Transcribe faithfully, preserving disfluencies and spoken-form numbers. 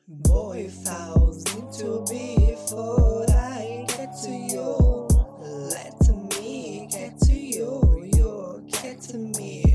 Boy, thousand to before I get to you. Let me get to you, you get to me.